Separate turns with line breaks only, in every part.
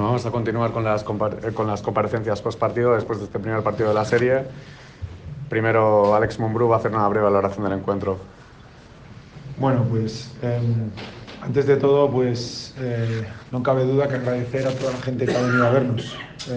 vamos a continuar con las comparecencias post partido después de este primer partido de la serie. Primero, Alex Mumbrú va a hacer una breve valoración del encuentro.
Bueno, pues antes de todo, pues no cabe duda que agradecer a toda la gente que ha venido a vernos.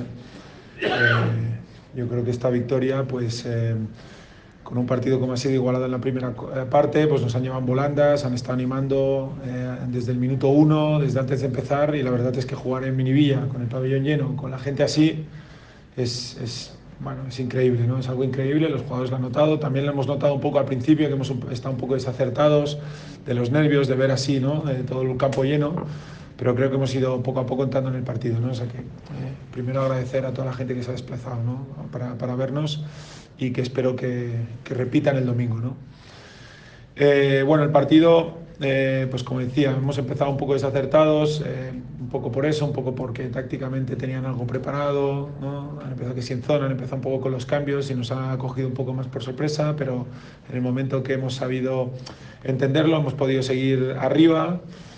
Yo creo que esta victoria, pues con un partido como ha sido igualado en la primera parte, pues nos han llevado en volandas, han estado animando desde el minuto 1, desde antes de empezar, y la verdad es que jugar en Minivilla, con el pabellón lleno, con la gente así, es increíble, ¿no? Es algo increíble, los jugadores lo han notado, también lo hemos notado un poco al principio, que hemos estado un poco desacertados de los nervios, de ver así, ¿no? Todo el campo lleno, pero creo que hemos ido poco a poco entrando en el partido, ¿no? O sea que primero agradecer a toda la gente que se ha desplazado, ¿no? para vernos, y que espero que repitan el domingo, ¿no? Bueno, el partido, pues como decía, hemos empezado un poco desacertados, un poco por eso, un poco porque tácticamente tenían algo preparado, ¿no? Han empezado que sí en zona, han empezado un poco con los cambios y nos ha cogido un poco más por sorpresa, pero en el momento que hemos sabido entenderlo, hemos podido seguir arriba.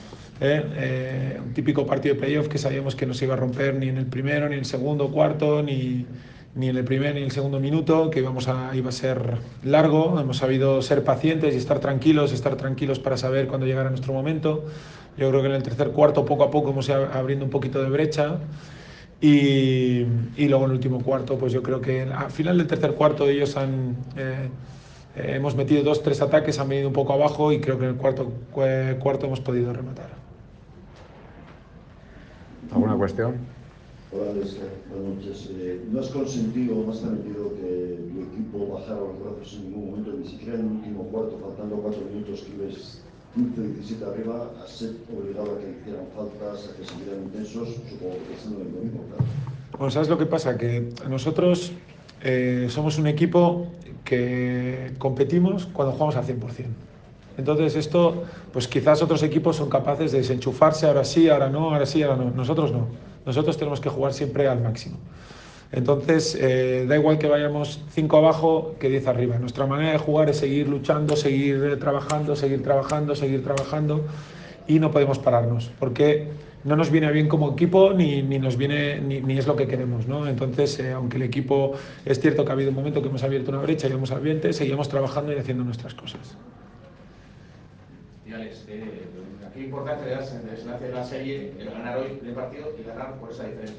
Un típico partido de playoff que sabíamos que no se iba a romper ni en el primero, ni en el segundo, cuarto, ni en el primer ni en el segundo minuto, que iba a ser largo. Hemos sabido ser pacientes y estar tranquilos para saber cuándo llegara nuestro momento. Yo creo que en el tercer cuarto, poco a poco, hemos ido abriendo un poquito de brecha. Y luego en el último cuarto, pues yo creo que al final del tercer cuarto ellos hemos metido 2-3 ataques, han venido un poco abajo, y creo que en el cuarto hemos podido rematar.
¿Alguna cuestión?
Hola, Alex. Buenas noches. No has consentido, no has permitido que tu equipo bajara los brazos en ningún momento, ni siquiera en el último cuarto, faltando 4 minutos, que ibas 15-17 arriba, a ser obligado a que hicieran faltas, a que siguieran intensos, supongo que pensando en el domingo, claro.
Bueno, ¿sabes lo que pasa? Que nosotros somos un equipo que competimos cuando jugamos al 100%. Entonces esto, pues quizás otros equipos son capaces de desenchufarse, ahora sí, ahora no, ahora sí, ahora no. Nosotros no. Nosotros tenemos que jugar siempre al máximo. Entonces, da igual que vayamos 5 abajo que 10 arriba. Nuestra manera de jugar es seguir luchando, seguir trabajando, y no podemos pararnos, porque no nos viene bien como equipo, ni es lo que queremos, ¿no? Entonces, aunque el equipo, es cierto que ha habido un momento que hemos abierto una brecha y hemos al ambiente, seguimos trabajando y haciendo nuestras cosas.
Y Alex, qué importante le das en el desenlace de la serie el ganar hoy el partido y ganar por esa diferencia?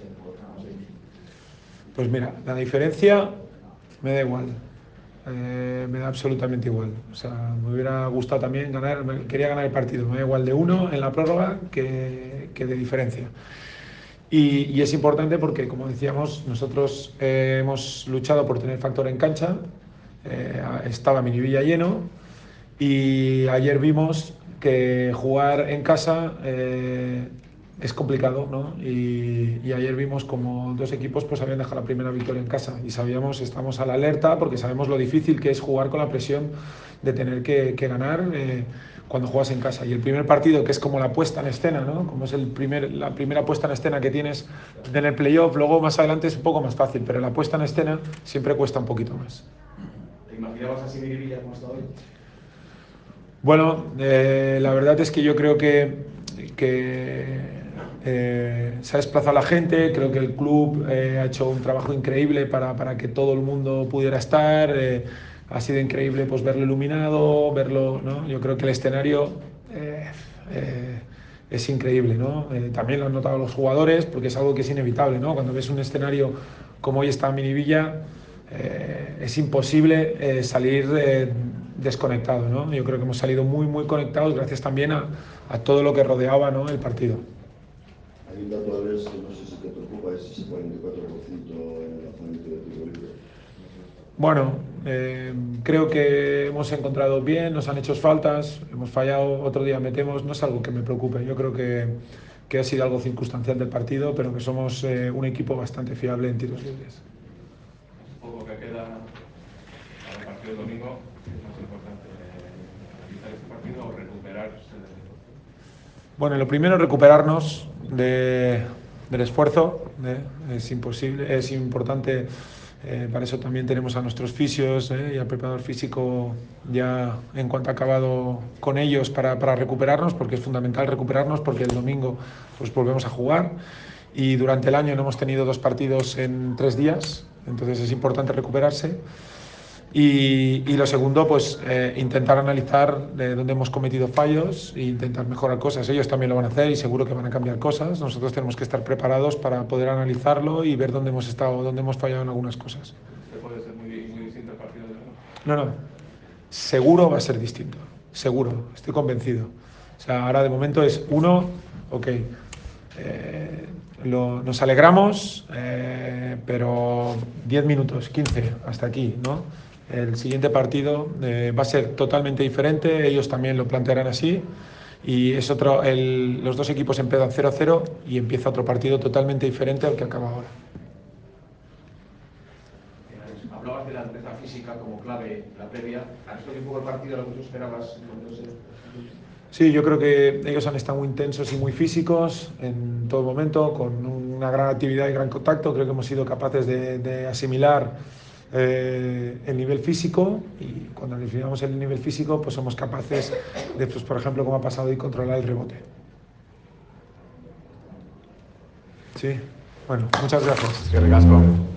Pues mira, la diferencia me da igual, me da absolutamente igual. O sea, me hubiera gustado también quería ganar el partido, me da igual de 1 en la prórroga que de diferencia. Y es importante porque, como decíamos, nosotros hemos luchado por tener factor en cancha, estaba Minivilla lleno, y ayer vimos que jugar en casa es complicado, ¿no? Y ayer vimos como 2 equipos pues habían dejado la primera victoria en casa, y estamos a la alerta porque sabemos lo difícil que es jugar con la presión de tener que ganar cuando juegas en casa. Y el primer partido, que es como la puesta en escena, ¿no? Como es la primera puesta en escena que tienes en el playoff, luego más adelante es un poco más fácil, pero la puesta en escena siempre cuesta un poquito más.
¿Te imaginabas así Minivilla como está hoy?
Bueno, la verdad es que yo creo que se ha desplazado la gente, creo que el club ha hecho un trabajo increíble para que todo el mundo pudiera estar, ha sido increíble pues verlo iluminado, verlo, ¿no? Yo creo que el escenario es increíble, ¿no? También lo han notado los jugadores, porque es algo que es inevitable, ¿no? Cuando ves un escenario como hoy está en Minivilla, es imposible salir desconectado, ¿no? Yo creo que hemos salido muy conectados gracias también a todo lo que rodeaba, ¿no?, el partido.
Hay un dato, Alex, que no sé si te preocupa, es ese 44% en el lanzamiento de tiro libre.
Bueno, creo que hemos encontrado bien, nos han hecho faltas, hemos fallado, otro día metemos, no es algo que me preocupe. Yo creo que ha sido algo circunstancial del partido, pero que somos un equipo bastante fiable en tiros libres.
Poco que queda para el partido del domingo, ¿qué es más importante? ¿Realizar este partido o recuperarse?
Bueno, lo primero, recuperarnos del esfuerzo. Es importante. Para eso también tenemos a nuestros fisios y al preparador físico ya en cuanto ha acabado con ellos para recuperarnos, porque es fundamental recuperarnos, porque el domingo pues volvemos a jugar. y durante el año no hemos tenido 2 partidos en 3 días, entonces es importante recuperarse. Y lo segundo, pues intentar analizar dónde hemos cometido fallos e intentar mejorar cosas. Ellos también lo van a hacer y seguro que van a cambiar cosas. Nosotros tenemos que estar preparados para poder analizarlo y ver dónde hemos estado, dónde hemos fallado en algunas cosas.
¿Puede ser muy distinto el partido de hoy?
No, seguro va a ser distinto, seguro, estoy convencido. O sea, ahora de momento es uno, ok, nos alegramos, pero 10 minutos, 15, hasta aquí, ¿no? El siguiente partido va a ser totalmente diferente, ellos también lo plantearán así, y es los dos equipos empiezan 0-0 y empieza otro partido totalmente diferente al que acaba ahora.
Hablabas de la dureza física como clave en la previa. ¿Has visto un poco el partido lo que tú esperabas?
Sí, yo creo que ellos han estado muy intensos y muy físicos en todo momento, con una gran actividad y gran contacto. Creo que hemos sido capaces de asimilar el nivel físico, y cuando definamos el nivel físico, pues somos capaces de, pues, por ejemplo, como ha pasado hoy, controlar el rebote. Sí, bueno, muchas gracias.
Sí, ricasco.